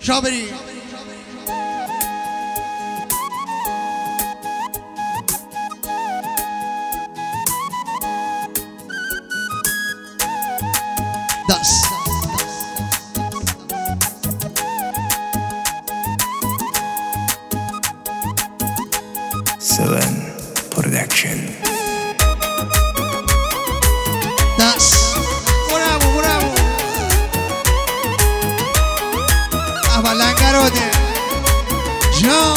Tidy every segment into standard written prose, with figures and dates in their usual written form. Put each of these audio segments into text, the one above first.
جابری دست Seven Production. دست برامو اولا گراده جان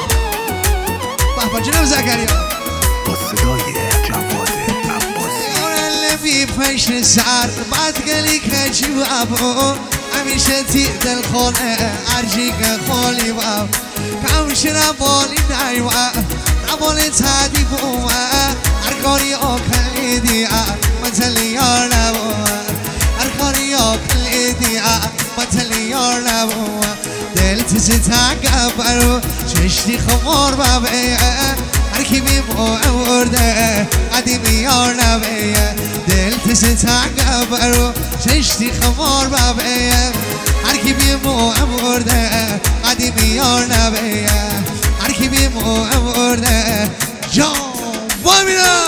بابا جناب زکریا با صدای جواد عباسی. لفی پشت سر بعد گلی که چی بابا همیشه تی دل خونه ارجی که خالی بابا کمش نبالی نیوه نبالی تدی بومه هر کاری آکلی دیا متلی یار نبومه هر کاری آکلی دیا متلی یار نبومه دل تیزی تنگ برو چشتی خمار بابه هر کی بی برده قدیمی یار نبیه دل تیزی تنگ برو چشتی خمار بابه هر کی بی برده قدیمی یار نبیه هر کی بی برده جان بامینا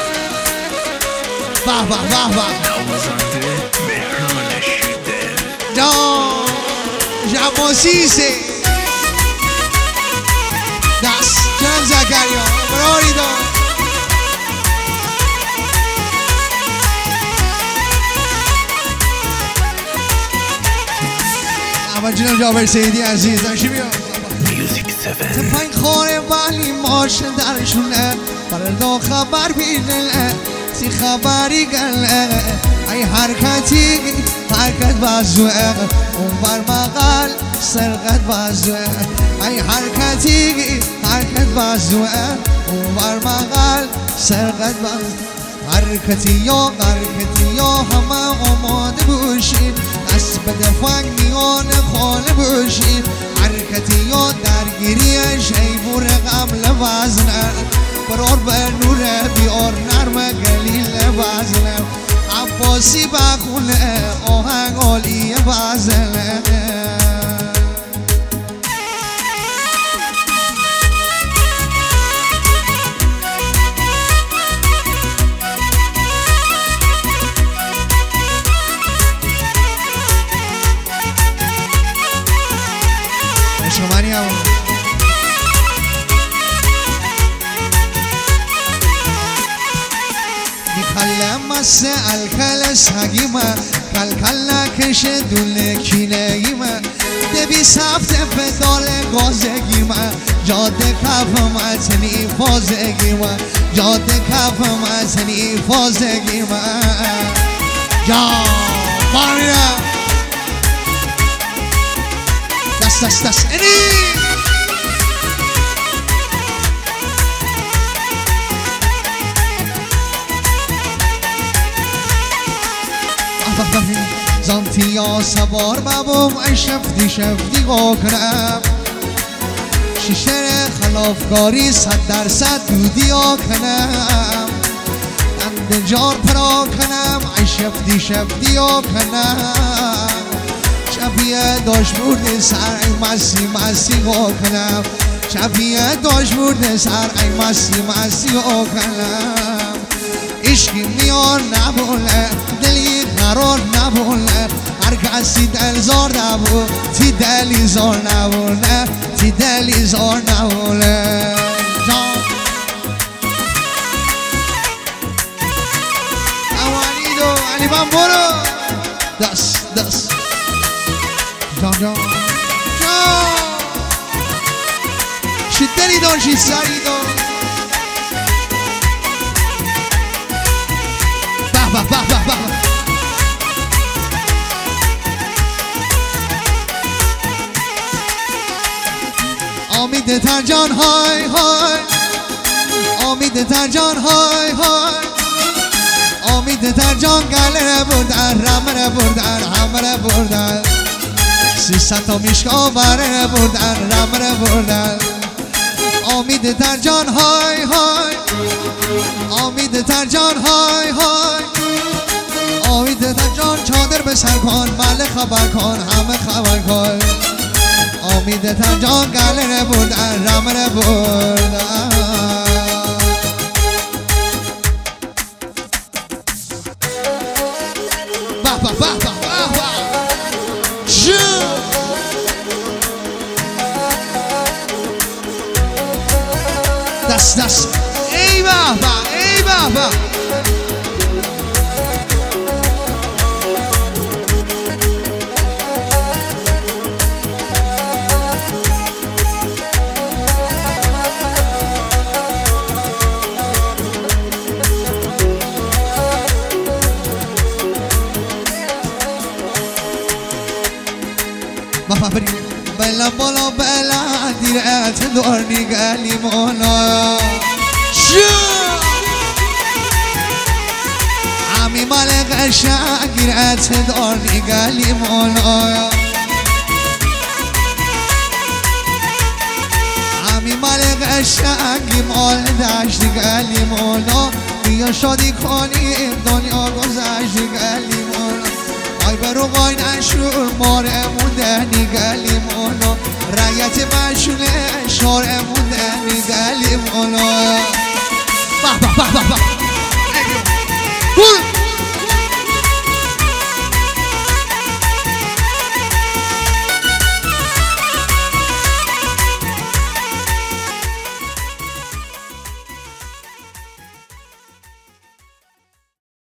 باه باه باه باه نوازنده مهران شیدل. جان جماسیسه دست جناب زکریا براری دار اما جناب جابر سیدی عزیز داشتی بیا میوزیک 7. پایین خانه ولی ماشن درشونه فردا خبر بیدله سی خبری گله ای حرکتی حرکت بازوه اون بر مقال سرقت بازوه ای حرکتی حرکت بازوه اون بر مقال سرقت بازوه حرکتی یا همه آماده باشید دست به دفنگ میان خانه باشید حرکتی یا درگیری شیبور قبل وزنه برار به نور بیار نرم گلیل وزنه عباسی بخونه آهنگ عالی وزنه شمانی هم میکلم مسه الکل سگیمه کلکل نکشه دونه کینگیمه دبی سفت پدال گازگیمه جاده کف متنی فازگیمه جاده کف متنی فازگیمه جا بامیرم دست اری زانتی یا سوار بابم ای شفتی گو کنم شیشه خلافکاری 100% دودی ها کنم دند جار پرا کنم ای شفتی ها کنم شبیه داشت برده سر ای مسی گو کنم شبیه داشت برده سر ای مسی گو کنم عشقی میان نبوله دلی قرار نبوله هر کسی دل زار نبول تی دلی زار نبوله تی دلی زار نبوله اوانی دو علی بام برو دست جان شدلی دار شی سری دار به آمید ترجان های های آمید ترجان های های آمید ترجان گله بردن رمه بردن همه بردن 300 تا میشکا بره بردن رمه بردن آمید ترجان های های آمید ترجان های های آمید ترجان چادر به سر کن مال خبر کن همه خبر کن امیدتم جان گله بردن رمره بردن دست ای بابا ای بابا بابا بریم بلا بالا بلا دیرت دورنی گلی مولا عمی مال قشنگ دیرت دورنی گلی مولا عمی مال قشنگ مال دشت گلی مولا بیا شادی کنیم دنیا گذشت گلی مولا آی برو وای نشور مارمون دهنی گلی مولا رایت مشونه شارمون دهنی گلی مولا